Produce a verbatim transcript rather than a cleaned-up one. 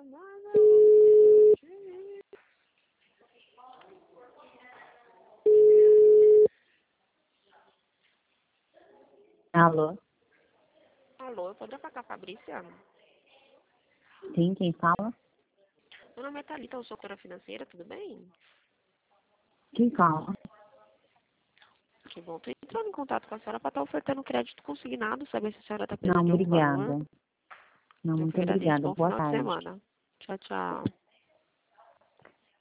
Alô? Alô, pode falar com a Fabrícia? Sim, quem fala? Meu nome é Thalita, eu sou corretora financeira, tudo bem? Quem fala? Que bom, tô entrando em contato com a senhora para estar ofertando crédito consignado, saber se a senhora está Não, precisando de algum valor. obrigada. Não, Eu muito que agradeço, obrigada. bom Boa final de tarde. semana. Tchau, tchau.